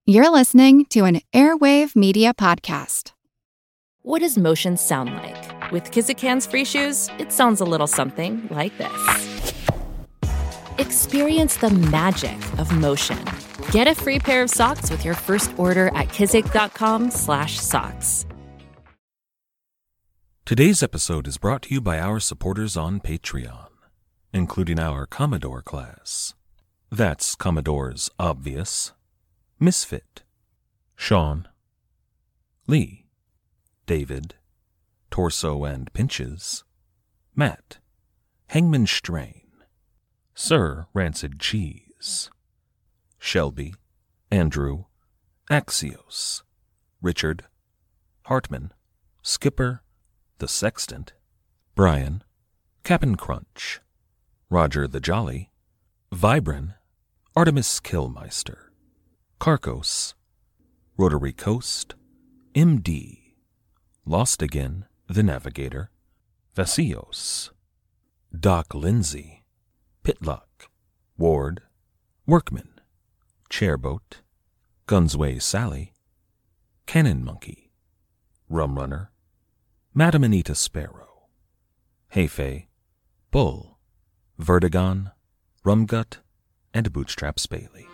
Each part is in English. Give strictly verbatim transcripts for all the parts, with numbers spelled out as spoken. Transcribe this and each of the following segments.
You're listening to an Airwave Media Podcast. What does motion sound like? With Kizikans free shoes, it sounds a little something like this. Experience the magic of motion. Get a free pair of socks with your first order at kizik.com slash socks. Today's episode is brought to you by our supporters on Patreon, including our Commodore class. That's Commodore's Obvious, Misfit, Sean, Lee, David, Torso and Pinches, Matt, Hangman Strain, Sir Rancid Cheese, Shelby, Andrew, Axios, Richard, Hartman, Skipper, The Sextant, Brian, Cap'n Crunch, Roger the Jolly, Vibran, Artemis Killmeister, Carcos, Rotary Coast, M D, Lost Again, The Navigator, Vasios, Doc Lindsay, Pitlock, Ward, Workman, Chairboat, Gunsway Sally, Cannon Monkey, Rum Runner, Madam Anita Sparrow, Heifei, Bull, Vertigon, Rumgut, and Bootstraps Bailey.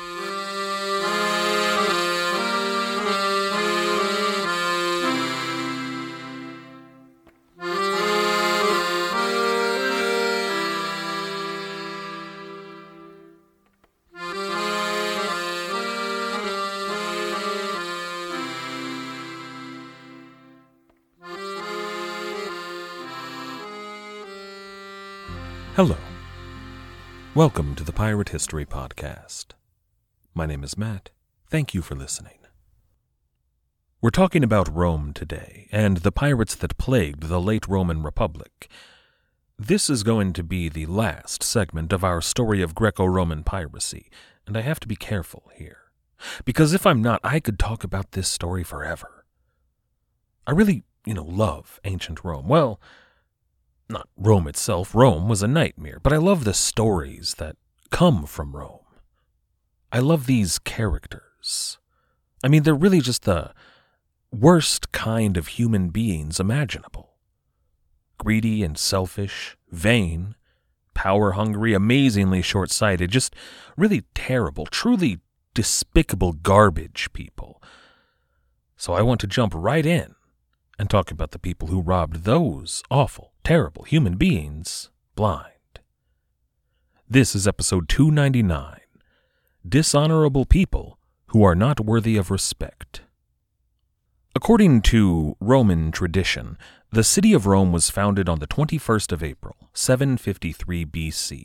Hello. Welcome to the Pirate History Podcast. My name is Matt. Thank you for listening. We're talking about Rome today, and the pirates that plagued the late Roman Republic. This is going to be the last segment of our story of Greco-Roman piracy, and I have to be careful here. Because if I'm not, I could talk about this story forever. I really, you know, love ancient Rome. Well, not Rome itself. Rome was a nightmare, but I love the stories that come from Rome. I love these characters. I mean, they're really just the worst kind of human beings imaginable. Greedy and selfish, vain, power-hungry, amazingly short-sighted, just really terrible, truly despicable garbage people. So I want to jump right in and talk about the people who robbed those awful, terrible human beings blind. This is episode two ninety-nine, Dishonorable People Who Are Not Worthy of Respect. According to Roman tradition, the city of Rome was founded on the twenty-first of April, seven fifty-three B C.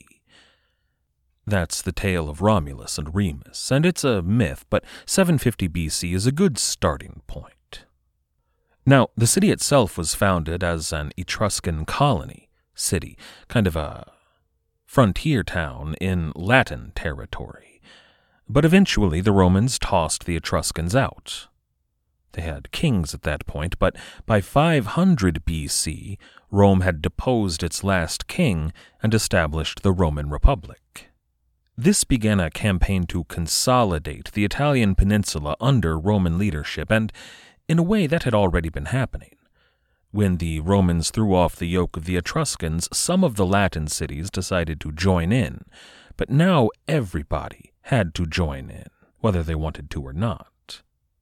That's the tale of Romulus and Remus, and it's a myth, but seven fifty B C is a good starting point. Now, the city itself was founded as an Etruscan colony city, kind of a frontier town in Latin territory. But eventually the Romans tossed the Etruscans out. They had kings at that point, but by five hundred B C, Rome had deposed its last king and established the Roman Republic. This began a campaign to consolidate the Italian peninsula under Roman leadership, and in a way, that had already been happening. When the Romans threw off the yoke of the Etruscans, some of the Latin cities decided to join in, but now everybody had to join in, whether they wanted to or not.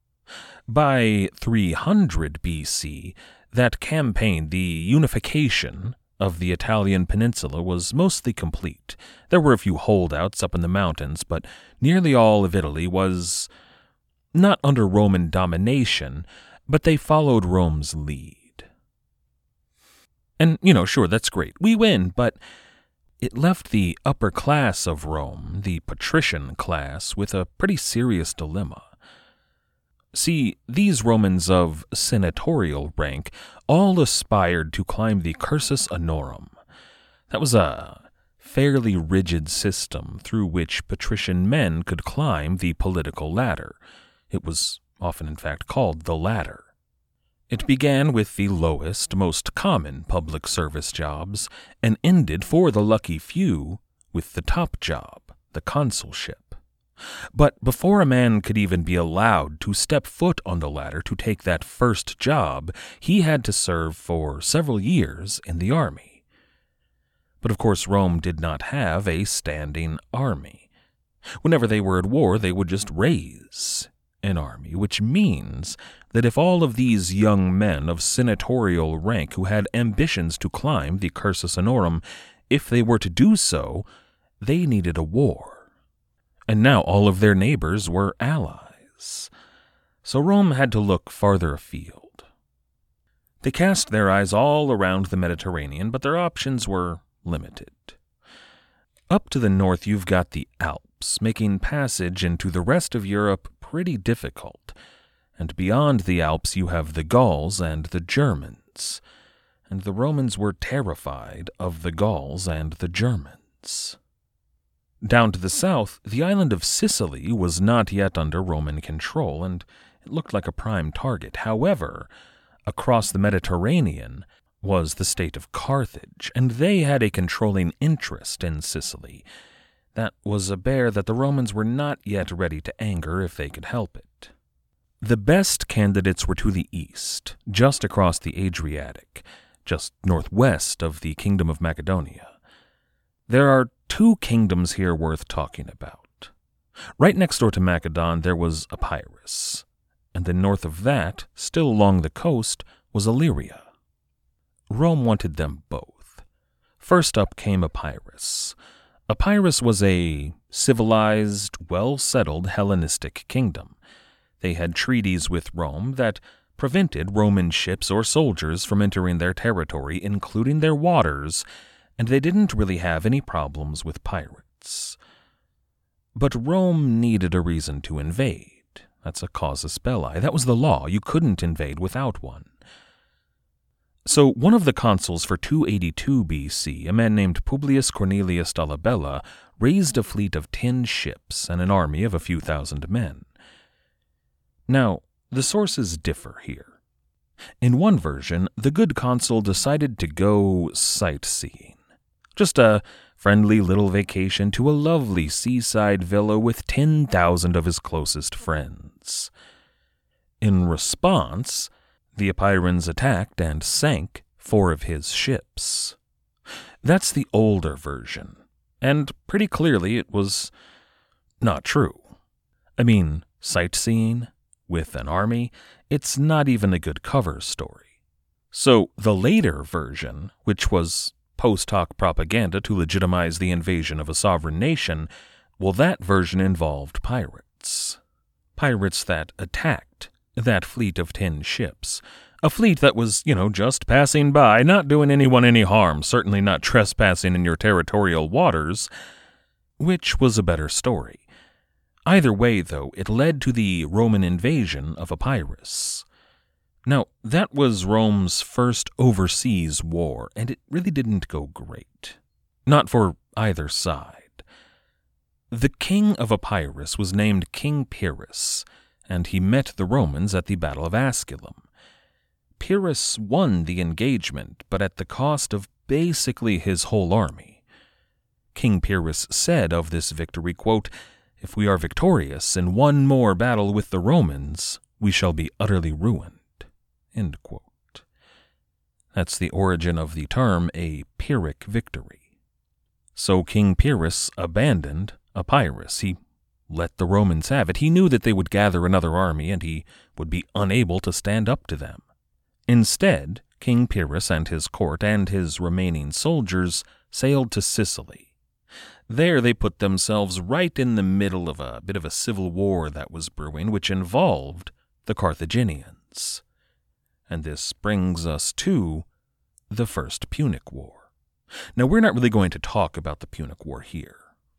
By three hundred B C, that campaign, the unification of the Italian peninsula, was mostly complete. There were a few holdouts up in the mountains, but nearly all of Italy was not under Roman domination, but they followed Rome's lead. And, you know, sure, that's great. We win, but it left the upper class of Rome, the patrician class, with a pretty serious dilemma. See, these Romans of senatorial rank all aspired to climb the cursus honorum. That was a fairly rigid system through which patrician men could climb the political ladder. It was often, in fact, called the ladder. It began with the lowest, most common public service jobs, and ended, for the lucky few, with the top job, the consulship. But before a man could even be allowed to step foot on the ladder to take that first job, he had to serve for several years in the army. But of course, Rome did not have a standing army. Whenever they were at war, they would just raise an army, which means that if all of these young men of senatorial rank who had ambitions to climb the Cursus Honorum, if they were to do so, they needed a war. And now all of their neighbors were allies. So Rome had to look farther afield. They cast their eyes all around the Mediterranean, but their options were limited. Up to the north you've got the Alps, making passage into the rest of Europe pretty difficult. And beyond the Alps you have the Gauls and the Germans. And the Romans were terrified of the Gauls and the Germans. Down to the south, the island of Sicily was not yet under Roman control, and it looked like a prime target. However, across the Mediterranean was the state of Carthage, and they had a controlling interest in Sicily. That was a bear that the Romans were not yet ready to anger if they could help it. The best candidates were to the east, just across the Adriatic, just northwest of the Kingdom of Macedonia. There are two kingdoms here worth talking about. Right next door to Macedon there was Epirus, and then north of that, still along the coast, was Illyria. Rome wanted them both. First up came Epirus. Epirus was a civilized, well-settled Hellenistic kingdom. They had treaties with Rome that prevented Roman ships or soldiers from entering their territory, including their waters, and they didn't really have any problems with pirates. But Rome needed a reason to invade. That's a casus belli. That was the law. You couldn't invade without one. So one of the consuls for two eighty-two B C, a man named Publius Cornelius Dolabella, raised a fleet of ten ships and an army of a few thousand men. Now, the sources differ here. In one version, the good consul decided to go sightseeing. Just a friendly little vacation to a lovely seaside villa with ten thousand of his closest friends. In response, the Epirans attacked and sank four of his ships. That's the older version, and pretty clearly it was not true. I mean, sightseeing with an army, it's not even a good cover story. So the later version, which was post hoc propaganda to legitimize the invasion of a sovereign nation, well, that version involved pirates. Pirates that attacked that fleet of ten ships. A fleet that was, you know, just passing by, not doing anyone any harm, certainly not trespassing in your territorial waters, which was a better story. Either way, though, it led to the Roman invasion of Epirus. Now, that was Rome's first overseas war, and it really didn't go great. Not for either side. The king of Epirus was named King Pyrrhus, and he met the Romans at the Battle of Asculum. Pyrrhus won the engagement, but at the cost of basically his whole army. King Pyrrhus said of this victory, quote, "If we are victorious in one more battle with the Romans, we shall be utterly ruined." End quote. That's the origin of the term a Pyrrhic victory. So King Pyrrhus abandoned Epirus. He let the Romans have it. He knew that they would gather another army, and he would be unable to stand up to them. Instead, King Pyrrhus and his court and his remaining soldiers sailed to Sicily. There they put themselves right in the middle of a bit of a civil war that was brewing, which involved the Carthaginians. And this brings us to the First Punic War. Now, we're not really going to talk about the Punic War here.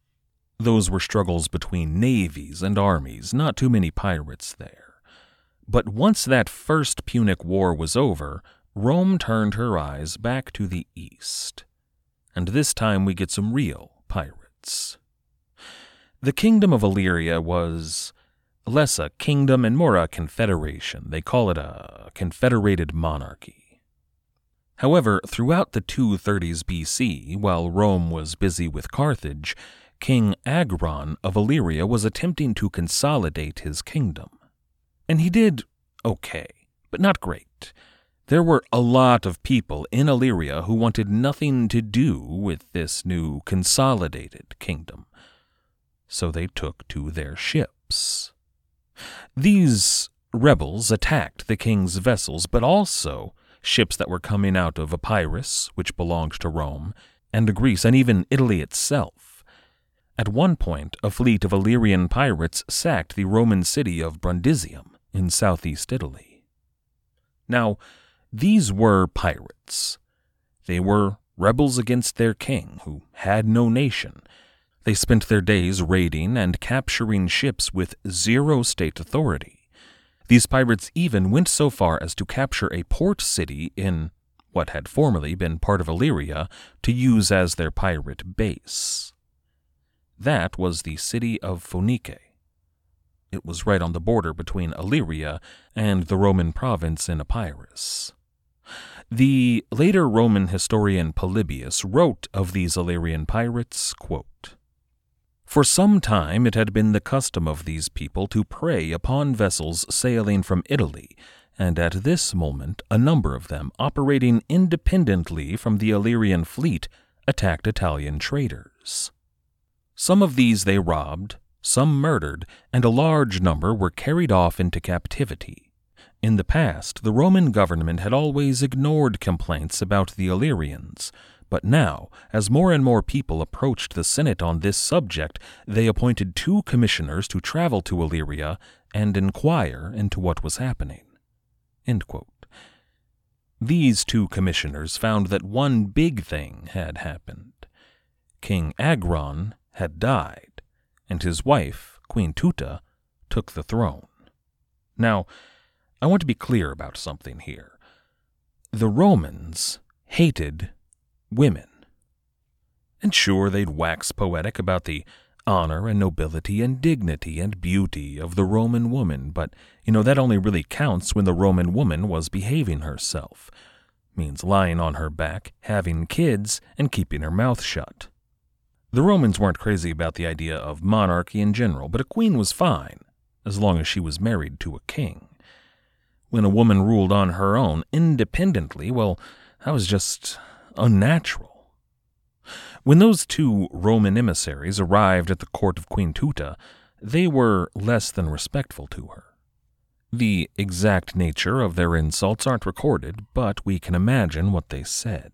Those were struggles between navies and armies, not too many pirates there. But once that First Punic War was over, Rome turned her eyes back to the east. And this time we get some real pirates. The kingdom of Illyria was less a kingdom and more a confederation. They call it a confederated monarchy. However, throughout the two thirties B C, while Rome was busy with Carthage, King Agron of Illyria was attempting to consolidate his kingdom. And he did okay, but not great. There were a lot of people in Illyria who wanted nothing to do with this new consolidated kingdom, so they took to their ships. These rebels attacked the king's vessels, but also ships that were coming out of Epirus, which belonged to Rome, and Greece, and even Italy itself. At one point, a fleet of Illyrian pirates sacked the Roman city of Brundisium in southeast Italy. Now, these were pirates. They were rebels against their king, who had no nation. They spent their days raiding and capturing ships with zero state authority. These pirates even went so far as to capture a port city in what had formerly been part of Illyria to use as their pirate base. That was the city of Phoenice. It was right on the border between Illyria and the Roman province in Epirus. The later Roman historian Polybius wrote of these Illyrian pirates, quote, "For some time it had been the custom of these people to prey upon vessels sailing from Italy, and at this moment a number of them, operating independently from the Illyrian fleet, attacked Italian traders. Some of these they robbed, some murdered, and a large number were carried off into captivity. In the past, the Roman government had always ignored complaints about the Illyrians, but now, as more and more people approached the Senate on this subject, they appointed two commissioners to travel to Illyria and inquire into what was happening." End quote. These two commissioners found that one big thing had happened. King Agron had died, and his wife, Queen Tuta, took the throne. Now, I want to be clear about something here. The Romans hated women. And sure, they'd wax poetic about the honor and nobility and dignity and beauty of the Roman woman, but, you know, that only really counts when the Roman woman was behaving herself. Means lying on her back, having kids, and keeping her mouth shut. The Romans weren't crazy about the idea of monarchy in general, but a queen was fine, as long as she was married to a king. When a woman ruled on her own independently, well, that was just unnatural. When those two Roman emissaries arrived at the court of Queen Tuta, they were less than respectful to her. The exact nature of their insults aren't recorded, but we can imagine what they said.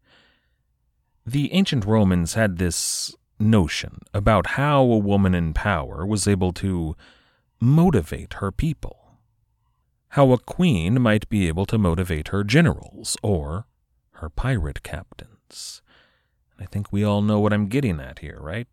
The ancient Romans had this notion about how a woman in power was able to motivate her people. How a queen might be able to motivate her generals or her pirate captains. I think we all know what I'm getting at here, right?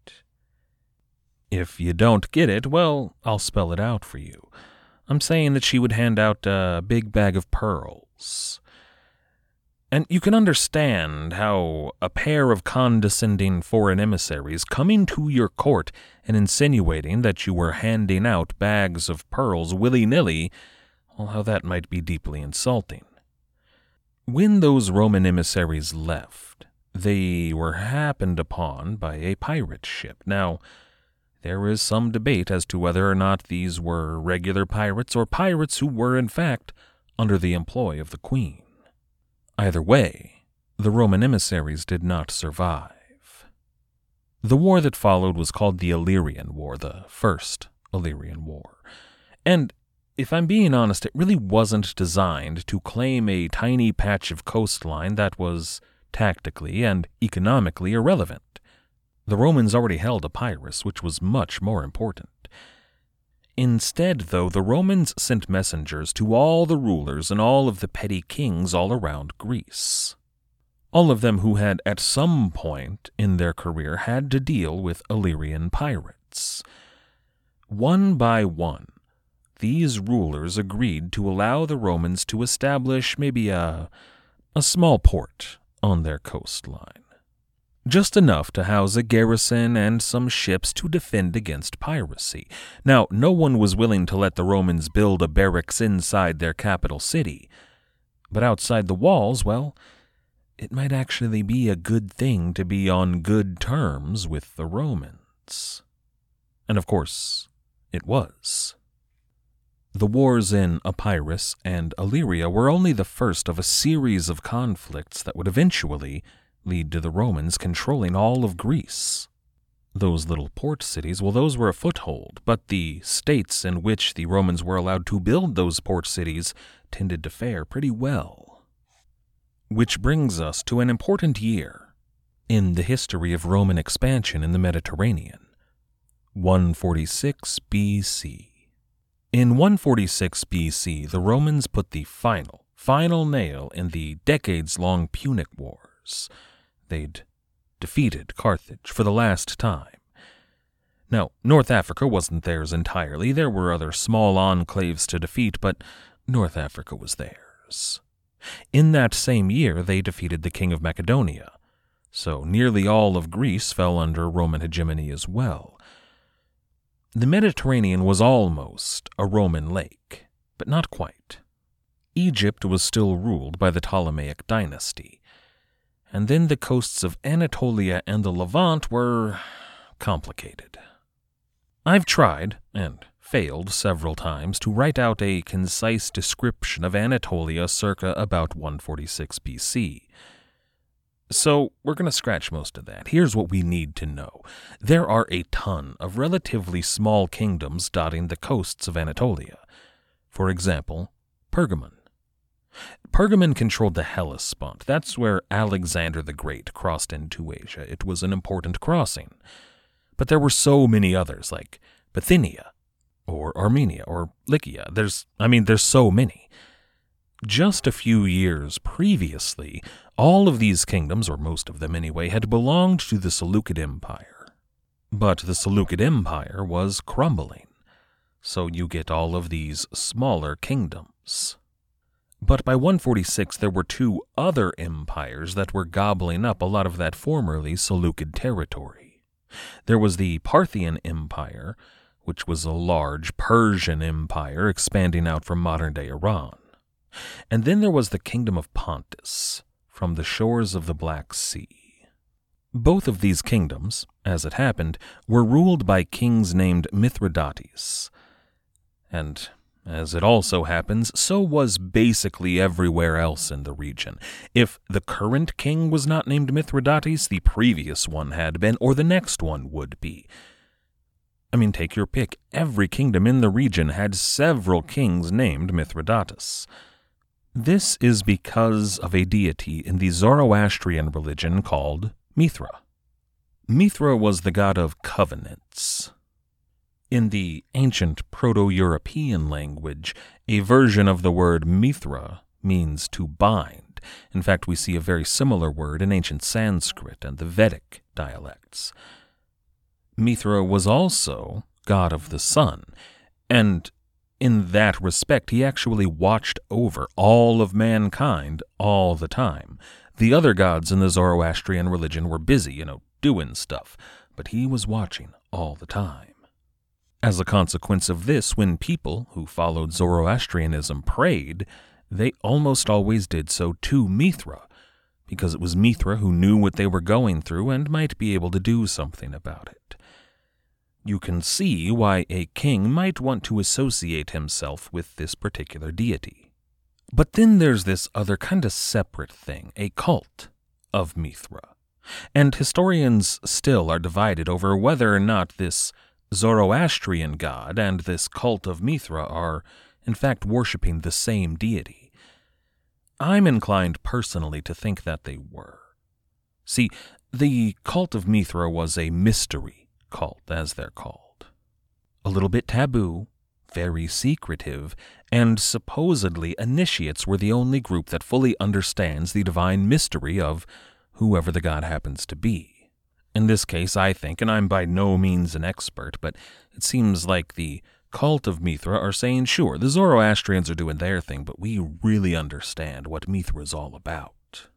If you don't get it, well, I'll spell it out for you. I'm saying that she would hand out a big bag of pearls. And you can understand how a pair of condescending foreign emissaries coming to your court and insinuating that you were handing out bags of pearls willy-nilly, well, how that might be deeply insulting. When those Roman emissaries left, they were happened upon by a pirate ship. Now, there is some debate as to whether or not these were regular pirates or pirates who were, in fact, under the employ of the queen. Either way, the Roman emissaries did not survive. The war that followed was called the Illyrian War, the First Illyrian War. And if I'm being honest, it really wasn't designed to claim a tiny patch of coastline that was tactically and economically irrelevant. The Romans already held Epirus, which was much more important. Instead, though, the Romans sent messengers to all the rulers and all of the petty kings all around Greece. All of them who had at some point in their career had to deal with Illyrian pirates. One by one, these rulers agreed to allow the Romans to establish maybe a, a small port on their coastline. Just enough to house a garrison and some ships to defend against piracy. Now, no one was willing to let the Romans build a barracks inside their capital city. But outside the walls, well, it might actually be a good thing to be on good terms with the Romans. chance. And of course, it was. The wars in Epirus and Illyria were only the first of a series of conflicts that would eventually lead to the Romans controlling all of Greece. Those little port cities, well, those were a foothold, but the states in which the Romans were allowed to build those port cities tended to fare pretty well. Which brings us to an important year in the history of Roman expansion in the Mediterranean, one forty-six B C. In one forty-six B C, the Romans put the final, final nail in the decades-long Punic Wars. They'd defeated Carthage for the last time. Now, North Africa wasn't theirs entirely. There were other small enclaves to defeat, but North Africa was theirs. In that same year, they defeated the king of Macedonia, so nearly all of Greece fell under Roman hegemony as well. The Mediterranean was almost a Roman lake, but not quite. Egypt was still ruled by the Ptolemaic dynasty, and then the coasts of Anatolia and the Levant were complicated. I've tried, and failed several times, to write out a concise description of Anatolia circa about one forty-six B C. So we're going to scratch most of that. Here's what we need to know. There are a ton of relatively small kingdoms dotting the coasts of Anatolia. For example, Pergamon. Pergamon controlled the Hellespont. That's where Alexander the Great crossed into Asia. It was an important crossing. But there were so many others, like Bithynia, or Armenia, or Lycia. There's, I mean, there's so many. Just a few years previously, all of these kingdoms, or most of them anyway, had belonged to the Seleucid Empire. But the Seleucid Empire was crumbling, so you get all of these smaller kingdoms. But by one forty-six, there were two other empires that were gobbling up a lot of that formerly Seleucid territory. There was the Parthian Empire, which was a large Persian empire expanding out from modern-day Iran. And then there was the Kingdom of Pontus, from the shores of the Black Sea. Both of these kingdoms, as it happened, were ruled by kings named Mithridates. And, as it also happens, so was basically everywhere else in the region. If the current king was not named Mithridates, the previous one had been, or the next one would be. I mean, take your pick. Every kingdom in the region had several kings named Mithridates. This is because of a deity in the Zoroastrian religion called Mithra. Mithra was the god of covenants. In the ancient Proto-European language, a version of the word Mithra means to bind. In fact, we see a very similar word in ancient Sanskrit and the Vedic dialects. Mithra was also god of the sun, and in that respect, he actually watched over all of mankind all the time. The other gods in the Zoroastrian religion were busy, you know, doing stuff, but he was watching all the time. As a consequence of this, when people who followed Zoroastrianism prayed, they almost always did so to Mithra, because it was Mithra who knew what they were going through and might be able to do something about it. You can see why a king might want to associate himself with this particular deity. But then there's this other kind of separate thing, a cult of Mithra. And historians still are divided over whether or not this Zoroastrian god and this cult of Mithra are, in fact, worshipping the same deity. I'm inclined personally to think that they were. See, the cult of Mithra was a mystery cult, as they're called. A little bit taboo, very secretive, and supposedly initiates were the only group that fully understands the divine mystery of whoever the god happens to be. In this case, I think, and I'm by no means an expert, but it seems like the cult of Mithra are saying, sure, the Zoroastrians are doing their thing, but we really understand what Mithra is all about.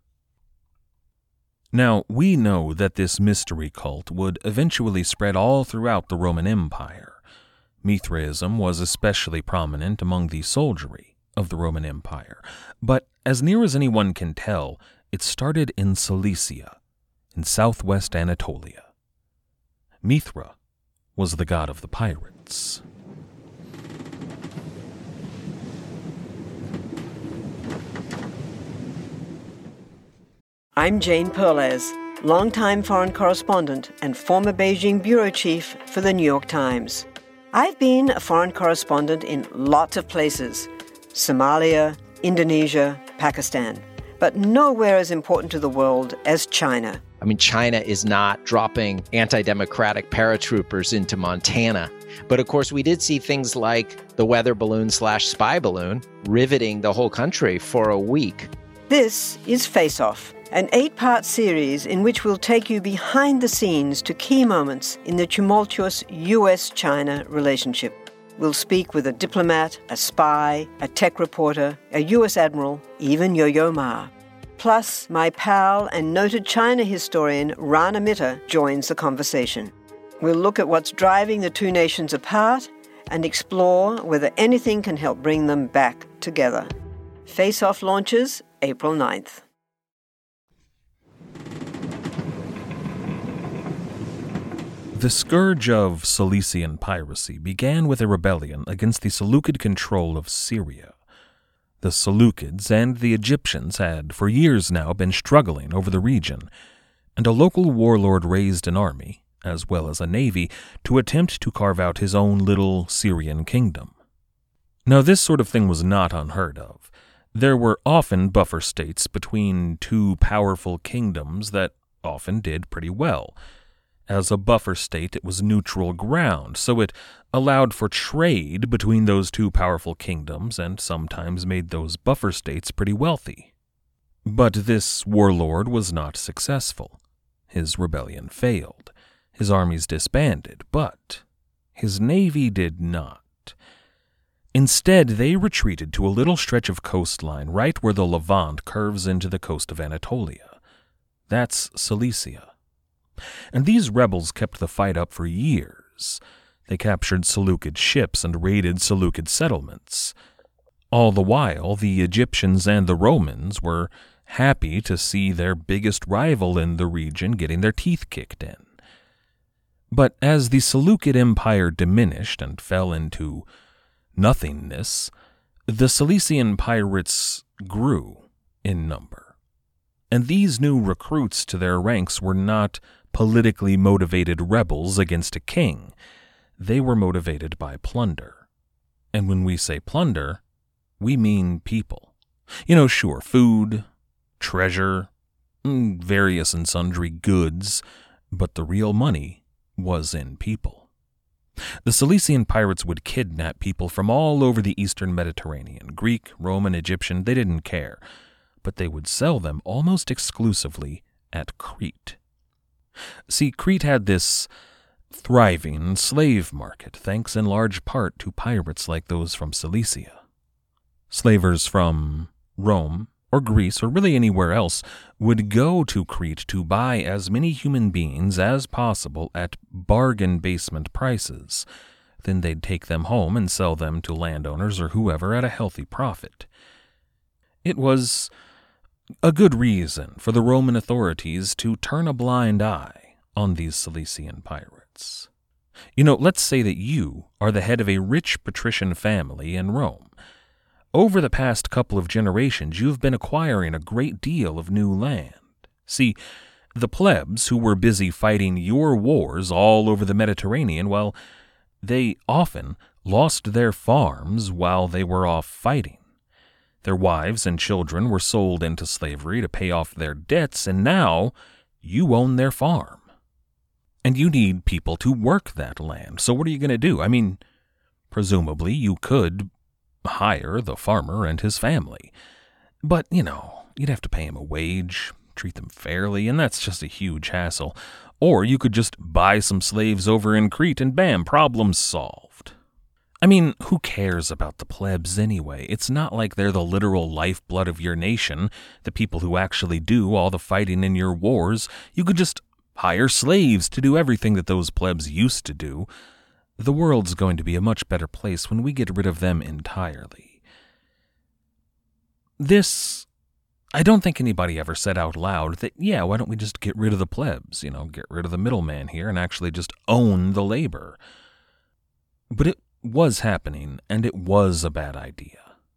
Now, we know that this mystery cult would eventually spread all throughout the Roman Empire. Mithraism was especially prominent among the soldiery of the Roman Empire, but as near as anyone can tell, it started in Cilicia, in southwest Anatolia. Mithra was the god of the pirates. I'm Jane Perlez, longtime foreign correspondent and former Beijing bureau chief for the New York Times. I've been a foreign correspondent in lots of places: Somalia, Indonesia, Pakistan, but nowhere as important to the world as China. I mean, China is not dropping anti-democratic paratroopers into Montana. But of course, we did see things like the weather balloon slash spy balloon riveting the whole country for a week. This is Face Off, an eight-part series in which we'll take you behind the scenes to key moments in the tumultuous U S China relationship. We'll speak with a diplomat, a spy, a tech reporter, a U S admiral, even Yo-Yo Ma. Plus, my pal and noted China historian Rana Mitter joins the conversation. We'll look at what's driving the two nations apart and explore whether anything can help bring them back together. Face Off launches April ninth. The scourge of Cilician piracy began with a rebellion against the Seleucid control of Syria. The Seleucids and the Egyptians had for years now been struggling over the region, and a local warlord raised an army, as well as a navy, to attempt to carve out his own little Syrian kingdom. Now, this sort of thing was not unheard of. There were often buffer states between two powerful kingdoms that often did pretty well. As a buffer state, it was neutral ground, so it allowed for trade between those two powerful kingdoms and sometimes made those buffer states pretty wealthy. But this warlord was not successful. His rebellion failed. His armies disbanded, but his navy did not. Instead, they retreated to a little stretch of coastline right where the Levant curves into the coast of Anatolia. That's Cilicia. And these rebels kept the fight up for years. They captured Seleucid ships and raided Seleucid settlements. All the while, the Egyptians and the Romans were happy to see their biggest rival in the region getting their teeth kicked in. But as the Seleucid Empire diminished and fell into nothingness, the Cilician pirates grew in number. And these new recruits to their ranks were not politically motivated rebels against a king. They were motivated by plunder. And when we say plunder, we mean people. You know, sure, food, treasure, various and sundry goods, but the real money was in people. The Cilician pirates would kidnap people from all over the eastern Mediterranean, Greek, Roman, Egyptian, they didn't care, but they would sell them almost exclusively at Crete. See, Crete had this thriving slave market, thanks in large part to pirates like those from Cilicia. Slavers from Rome or Greece or really anywhere else would go to Crete to buy as many human beings as possible at bargain basement prices. Then they'd take them home and sell them to landowners or whoever at a healthy profit. It was a good reason for the Roman authorities to turn a blind eye on these Cilician pirates. You know, let's say that you are the head of a rich patrician family in Rome. Over the past couple of generations, you've been acquiring a great deal of new land. See, the plebs who were busy fighting your wars all over the Mediterranean, well, they often lost their farms while they were off fighting. Their wives and children were sold into slavery to pay off their debts, and now you own their farm. And you need people to work that land. So what are you going to do? I mean, presumably you could hire the farmer and his family. But, you know, you'd have to pay him a wage, treat them fairly, and that's just a huge hassle. Or you could just buy some slaves over in Crete and bam, problem solved. I mean, who cares about the plebs anyway? It's not like they're the literal lifeblood of your nation, the people who actually do all the fighting in your wars. You could just hire slaves to do everything that those plebs used to do. The world's going to be a much better place when we get rid of them entirely. This I don't think anybody ever said out loud that, yeah, why don't we just get rid of the plebs, you know, get rid of the middleman here and actually just own the labor. But it was happening, and it was a bad idea.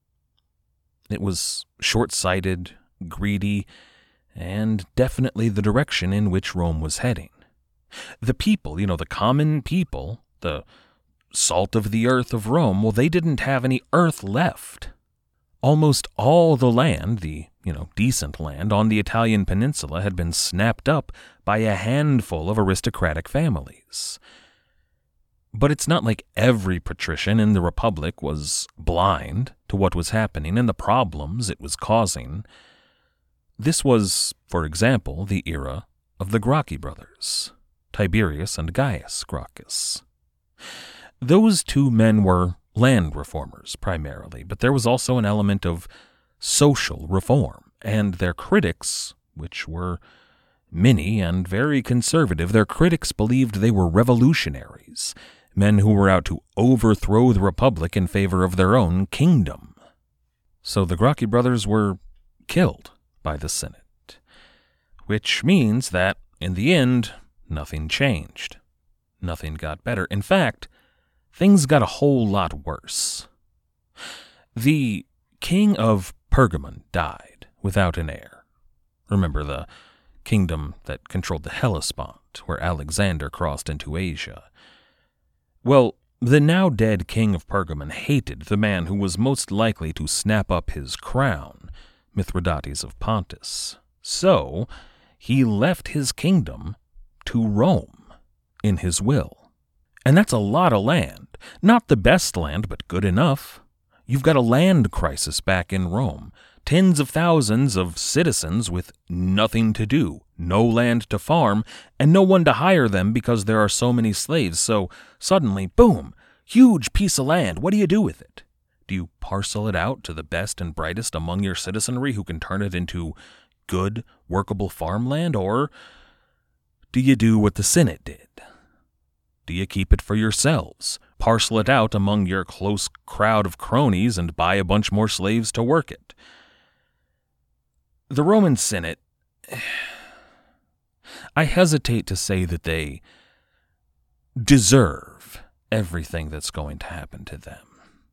It was short-sighted, greedy, and definitely the direction in which Rome was heading. The people, you know, the common people, the salt of the earth of Rome, well, they didn't have any earth left. Almost all the land, the, you know, decent land on the Italian peninsula had been snapped up by a handful of aristocratic families. But it's not like every patrician in the Republic was blind to what was happening and the problems it was causing. This was, for example, the era of the Gracchi brothers, Tiberius and Gaius Gracchus. Those two men were land reformers primarily, but there was also an element of social reform, and their critics, which were many and very conservative, their critics believed they were revolutionaries, men who were out to overthrow the Republic in favor of their own kingdom. So the Gracchi brothers were killed by the Senate, which means that, in the end, nothing changed. Nothing got better. In fact, things got a whole lot worse. The king of Pergamon died without an heir. Remember the kingdom that controlled the Hellespont, where Alexander crossed into Asia. Well, the now dead king of Pergamon hated the man who was most likely to snap up his crown, Mithridates of Pontus. So, he left his kingdom to Rome in his will. And that's a lot of land. Not the best land, but good enough. You've got a land crisis back in Rome. Tens of thousands of citizens with nothing to do, no land to farm, and no one to hire them because there are so many slaves. So suddenly, boom, huge piece of land. What do you do with it? Do you parcel it out to the best and brightest among your citizenry who can turn it into good, workable farmland? Or do you do what the Senate did? Do you keep it for yourselves, parcel it out among your close crowd of cronies, and buy a bunch more slaves to work it? The Roman Senate, I hesitate to say that they deserve everything that's going to happen to them.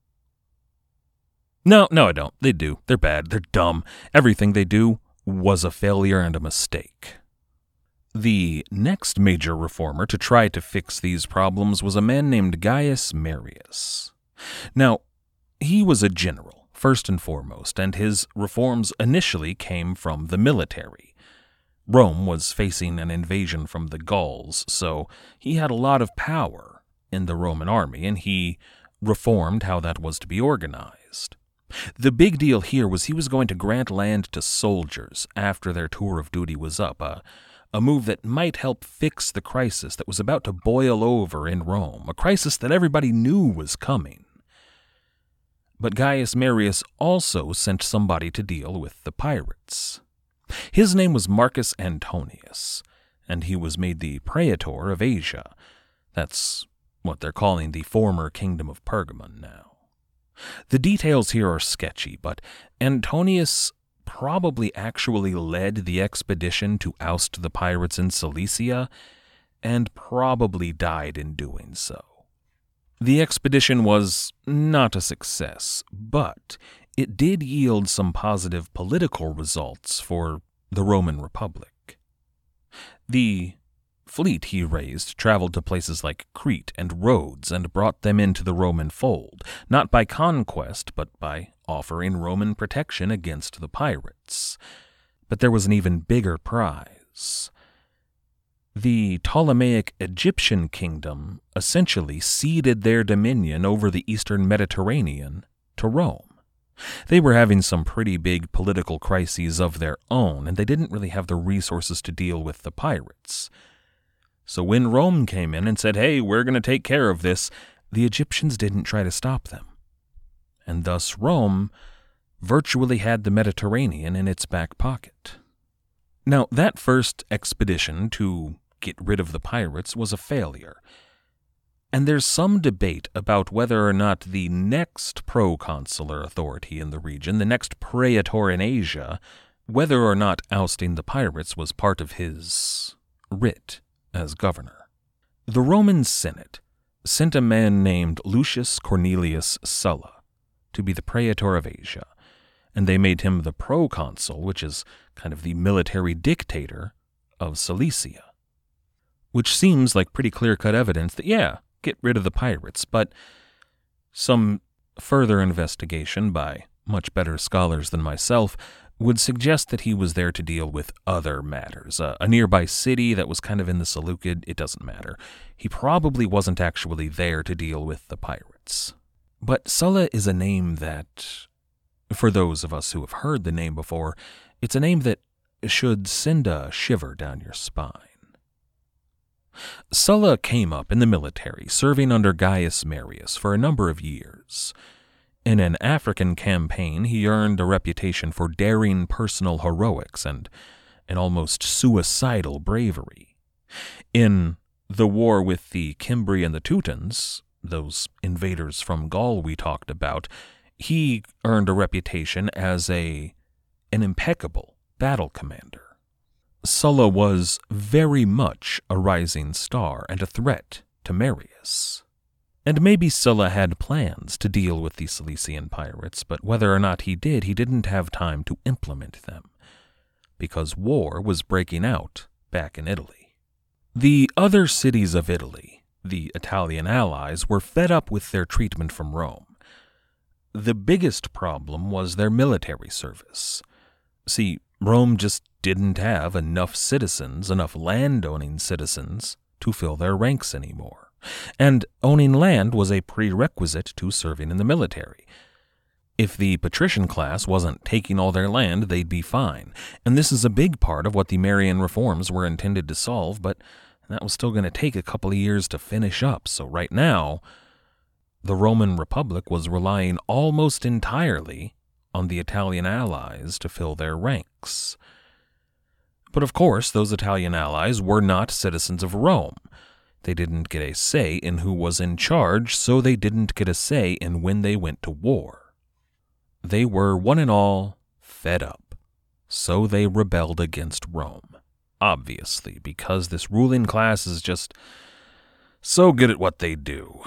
No, no, I don't. They do. They're bad. They're dumb. Everything they do was a failure and a mistake. The next major reformer to try to fix these problems was a man named Gaius Marius. Now, he was a general, first and foremost, and his reforms initially came from the military. Rome was facing an invasion from the Gauls, so he had a lot of power in the Roman army, and he reformed how that was to be organized. The big deal here was he was going to grant land to soldiers after their tour of duty was up, a A move that might help fix the crisis that was about to boil over in Rome, a crisis that everybody knew was coming. But Gaius Marius also sent somebody to deal with the pirates. His name was Marcus Antonius, and he was made the praetor of Asia. That's what they're calling the former kingdom of Pergamon now. The details here are sketchy, but Antonius probably actually led the expedition to oust the pirates in Cilicia, and probably died in doing so. The expedition was not a success, but it did yield some positive political results for the Roman Republic. The fleet he raised traveled to places like Crete and Rhodes and brought them into the Roman fold, not by conquest, but by offering Roman protection against the pirates. But there was an even bigger prize. The Ptolemaic Egyptian kingdom essentially ceded their dominion over the eastern Mediterranean to Rome. They were having some pretty big political crises of their own, and they didn't really have the resources to deal with the pirates. So when Rome came in and said, hey, we're going to take care of this, the Egyptians didn't try to stop them. And thus Rome virtually had the Mediterranean in its back pocket. Now, that first expedition to get rid of the pirates was a failure. And there's some debate about whether or not the next proconsular authority in the region, the next praetor in Asia, whether or not ousting the pirates was part of his writ as governor. The Roman Senate sent a man named Lucius Cornelius Sulla to be the praetor of Asia, and they made him the proconsul, which is kind of the military dictator of Cilicia. Which seems like pretty clear-cut evidence that, yeah, get rid of the pirates, but some further investigation by much better scholars than myself would suggest that he was there to deal with other matters. Uh, a nearby city that was kind of in the Seleucid, it doesn't matter. He probably wasn't actually there to deal with the pirates. But Sulla is a name that, for those of us who have heard the name before, it's a name that should send a shiver down your spine. Sulla came up in the military, serving under Gaius Marius for a number of years. In an African campaign, he earned a reputation for daring personal heroics and an almost suicidal bravery. In the war with the Cimbri and the Teutons, those invaders from Gaul we talked about, he earned a reputation as a an impeccable battle commander. Sulla was very much a rising star and a threat to Marius. And maybe Sulla had plans to deal with the Cilician pirates, but whether or not he did, he didn't have time to implement them, because war was breaking out back in Italy. The other cities of Italy, the Italian allies, were fed up with their treatment from Rome. The biggest problem was their military service. See, Rome just didn't have enough citizens, enough land-owning citizens, to fill their ranks anymore. And owning land was a prerequisite to serving in the military. If the patrician class wasn't taking all their land, they'd be fine. And this is a big part of what the Marian reforms were intended to solve, but that was still going to take a couple of years to finish up. So right now, the Roman Republic was relying almost entirely on the Italian allies to fill their ranks. But of course, those Italian allies were not citizens of Rome. They didn't get a say in who was in charge, so they didn't get a say in when they went to war. They were, one and all, fed up, so they rebelled against Rome, obviously, because this ruling class is just so good at what they do.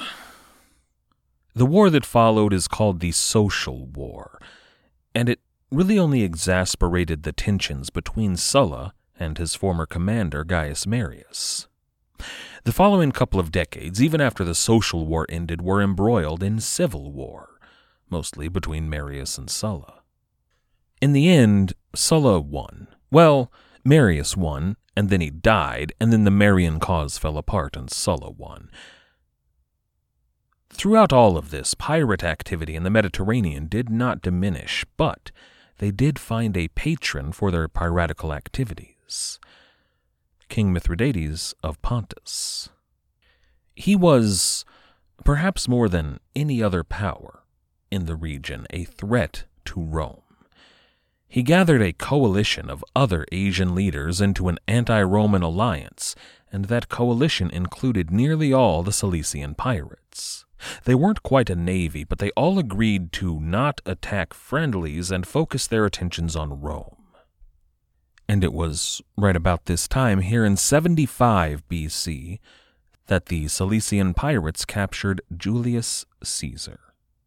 The war that followed is called the Social War, and it really only exasperated the tensions between Sulla and his former commander, Gaius Marius. The following couple of decades, even after the Social War ended, were embroiled in civil war, mostly between Marius and Sulla. In the end, Sulla won. Well, Marius won, and then he died, and then the Marian cause fell apart and Sulla won. Throughout all of this, pirate activity in the Mediterranean did not diminish, but they did find a patron for their piratical activities. King Mithridates of Pontus. He was, perhaps more than any other power in the region, a threat to Rome. He gathered a coalition of other Asian leaders into an anti-Roman alliance, and that coalition included nearly all the Cilician pirates. They weren't quite a navy, but they all agreed to not attack friendlies and focus their attentions on Rome. And it was right about this time, here in seventy-five B C, that the Cilician pirates captured Julius Caesar.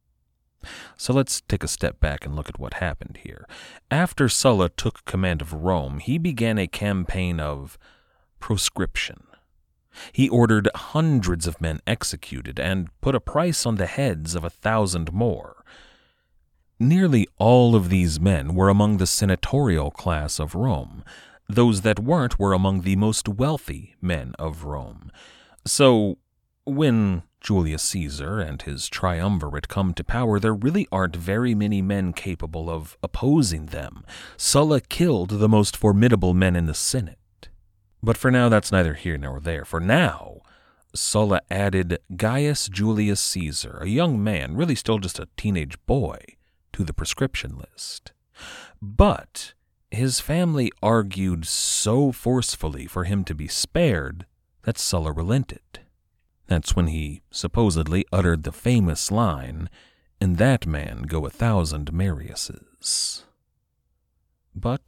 So let's take a step back and look at what happened here. After Sulla took command of Rome, he began a campaign of proscription. He ordered hundreds of men executed and put a price on the heads of a thousand more. Nearly all of these men were among the senatorial class of Rome. Those that weren't were among the most wealthy men of Rome. So, when Julius Caesar and his triumvirate come to power, there really aren't very many men capable of opposing them. Sulla killed the most formidable men in the Senate. But for now, that's neither here nor there. For now, Sulla added Gaius Julius Caesar, a young man, really still just a teenage boy, to the proscription list. But his family argued so forcefully for him to be spared that Sulla relented. That's when he supposedly uttered the famous line, "In that man go a thousand Mariuses." But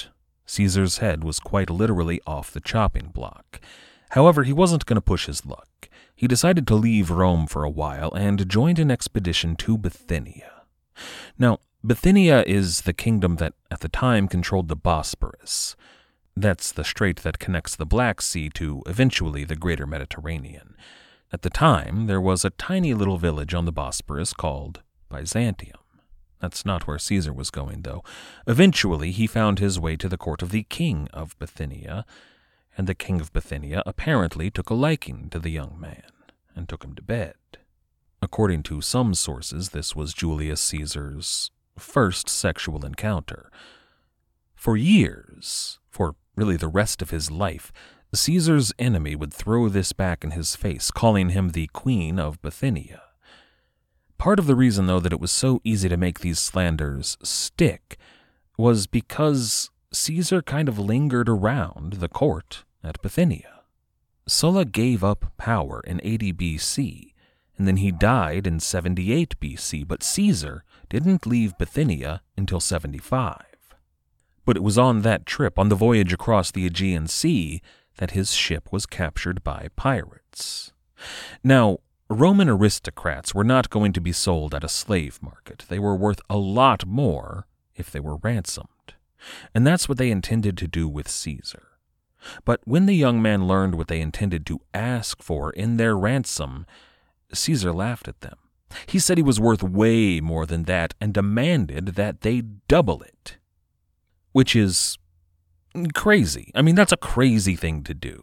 Caesar's head was quite literally off the chopping block. However, he wasn't going to push his luck. He decided to leave Rome for a while and joined an expedition to Bithynia. Now, Bithynia is the kingdom that at the time controlled the Bosporus. That's the strait that connects the Black Sea to, eventually, the greater Mediterranean. At the time, there was a tiny little village on the Bosporus called Byzantium. That's not where Caesar was going, though. Eventually, he found his way to the court of the king of Bithynia, and the king of Bithynia apparently took a liking to the young man and took him to bed. According to some sources, this was Julius Caesar's first sexual encounter. For years, for really the rest of his life, Caesar's enemy would throw this back in his face, calling him the Queen of Bithynia. Part of the reason, though, that it was so easy to make these slanders stick was because Caesar kind of lingered around the court at Bithynia. Sulla gave up power in eighty B C, and then he died in seventy-eight B C, but Caesar didn't leave Bithynia until seventy-five. But it was on that trip, on the voyage across the Aegean Sea, that his ship was captured by pirates. Now, Roman aristocrats were not going to be sold at a slave market. They were worth a lot more if they were ransomed. And that's what they intended to do with Caesar. But when the young man learned what they intended to ask for in their ransom, Caesar laughed at them. He said he was worth way more than that and demanded that they double it. Which is crazy. I mean, that's a crazy thing to do.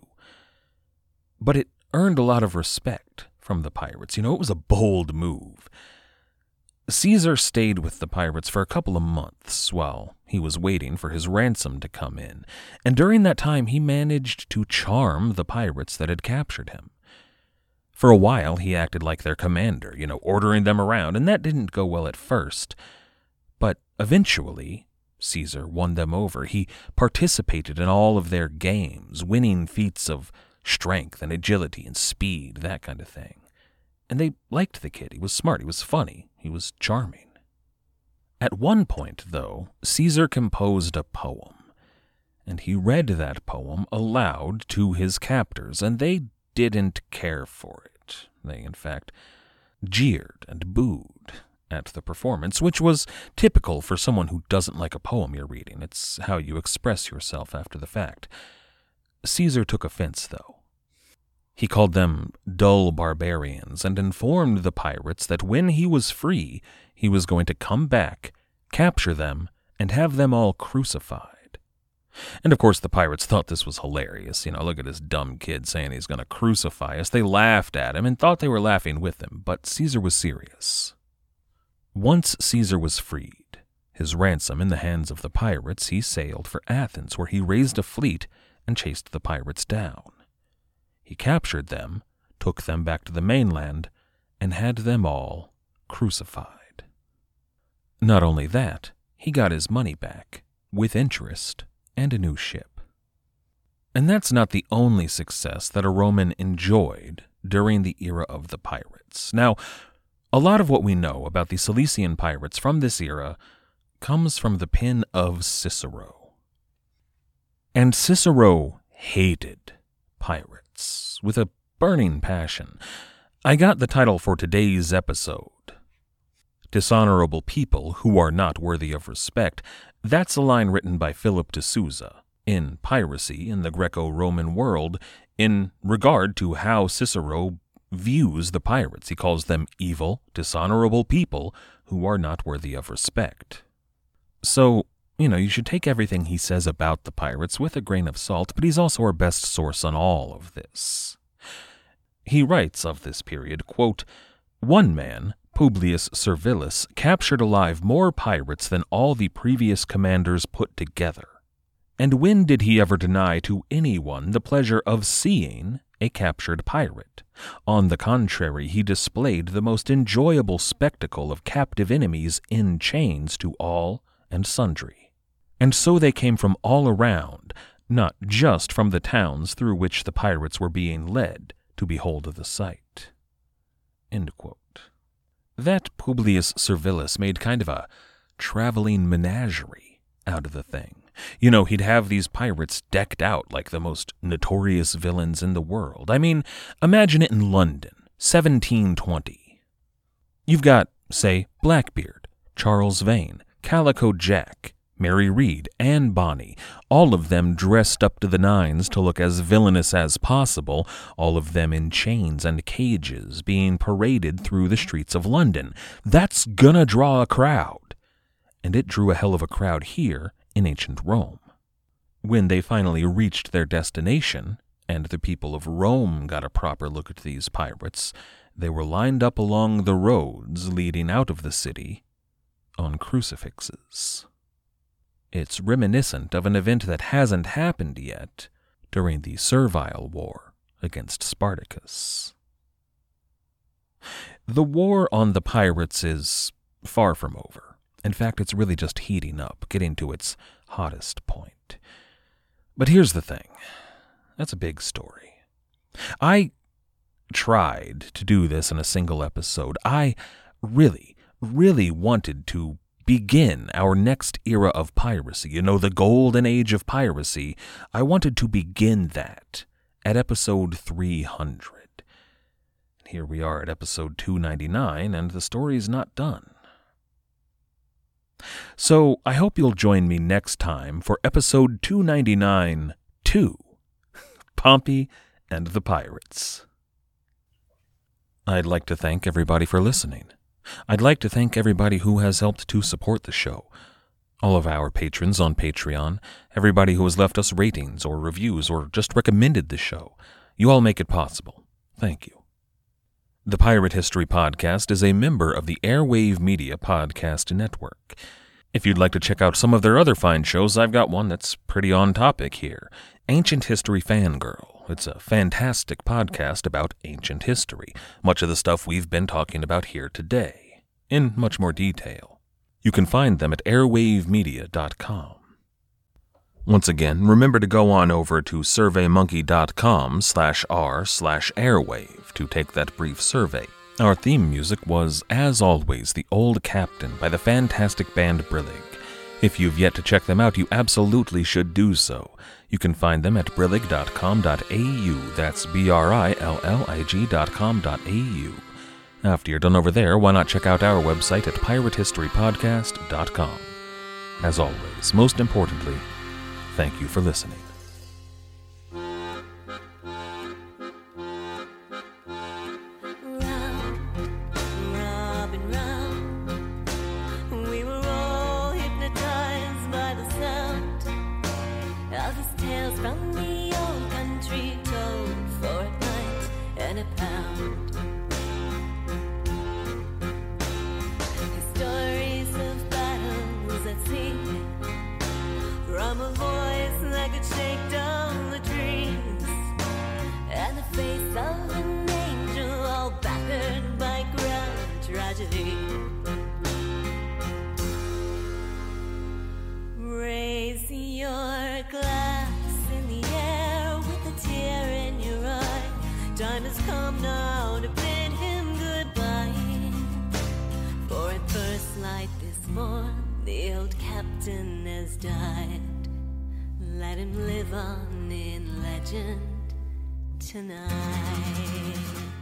But it earned a lot of respect from the pirates. You know, it was a bold move. Caesar stayed with the pirates for a couple of months while he was waiting for his ransom to come in, and during that time he managed to charm the pirates that had captured him. For a while he acted like their commander, you know, ordering them around, and that didn't go well at first. But eventually, Caesar won them over. He participated in all of their games, winning feats of strength and agility and speed, that kind of thing. And they liked the kid. He was smart. He was funny. He was charming. At one point, though, Caesar composed a poem, and he read that poem aloud to his captors, and they didn't care for it. They, in fact, jeered and booed at the performance, which was typical for someone who doesn't like a poem you're reading. It's how you express yourself after the fact. Caesar took offense, though. He called them dull barbarians and informed the pirates that when he was free, he was going to come back, capture them, and have them all crucified. And of course the pirates thought this was hilarious. You know, look at this dumb kid saying he's going to crucify us. They laughed at him and thought they were laughing with him, but Caesar was serious. Once Caesar was freed, his ransom in the hands of the pirates, he sailed for Athens, where he raised a fleet and chased the pirates down. He captured them, took them back to the mainland, and had them all crucified. Not only that, he got his money back, with interest, and a new ship. And that's not the only success that a Roman enjoyed during the era of the pirates. Now, a lot of what we know about the Cilician pirates from this era comes from the pen of Cicero. And Cicero hated pirates with a burning passion. I got the title for today's episode, Dishonorable People Who Are Not Worthy of Respect. That's a line written by Philip de Sousa in Piracy in the Greco-Roman World in regard to how Cicero views the pirates. He calls them evil, dishonorable people who are not worthy of respect. So, you know, you should take everything he says about the pirates with a grain of salt, but he's also our best source on all of this. He writes of this period, quote, "One man, Publius Servilis, captured alive more pirates than all the previous commanders put together. And when did he ever deny to anyone the pleasure of seeing a captured pirate? On the contrary, he displayed the most enjoyable spectacle of captive enemies in chains to all and sundry. And so they came from all around, not just from the towns through which the pirates were being led, to behold the sight." End quote. That Publius Servilis made kind of a traveling menagerie out of the thing. You know, he'd have these pirates decked out like the most notorious villains in the world. I mean, imagine it in London, seventeen twenty. You've got, say, Blackbeard, Charles Vane, Calico Jack, Mary Read, Anne Bonny, all of them dressed up to the nines to look as villainous as possible, all of them in chains and cages being paraded through the streets of London. That's gonna draw a crowd. And it drew a hell of a crowd here in ancient Rome. When they finally reached their destination, and the people of Rome got a proper look at these pirates, they were lined up along the roads leading out of the city on crucifixes. It's reminiscent of an event that hasn't happened yet during the Servile War against Spartacus. The war on the pirates is far from over. In fact, it's really just heating up, getting to its hottest point. But here's the thing. That's a big story. I tried to do this in a single episode. I really, really wanted to begin our next era of piracy, you know, the golden age of piracy. I wanted to begin that at episode three hundred. Here we are at episode two ninety-nine, and the story's not done. So I hope you'll join me next time for episode two ninety-nine two, Pompey and the Pirates. I'd like to thank everybody for listening. I'd like to thank everybody who has helped to support the show. All of our patrons on Patreon, everybody who has left us ratings or reviews or just recommended the show. You all make it possible. Thank you. The Pirate History Podcast is a member of the Airwave Media Podcast Network. If you'd like to check out some of their other fine shows, I've got one that's pretty on topic here. Ancient History Fangirl. It's a fantastic podcast about ancient history, much of the stuff we've been talking about here today, in much more detail. You can find them at airwave media dot com. Once again, remember to go on over to surveymonkey.com slash r slash airwave to take that brief survey. Our theme music was, as always, The Old Captain by the fantastic band Brillig. If you've yet to check them out, you absolutely should do so. You can find them at brillig dot com dot a u. That's B R I L L I G dot com dot a u. After you're done over there, why not check out our website at pirate history podcast dot com. As always, most importantly, thank you for listening. From a voice that could shake down the trees, and the face of an angel all battered by grand tragedy. Raise your glass in the air with a tear in your eye. Time has come now to bid him goodbye. For at first light this morn, the old captain has died. Let him live on in legend tonight.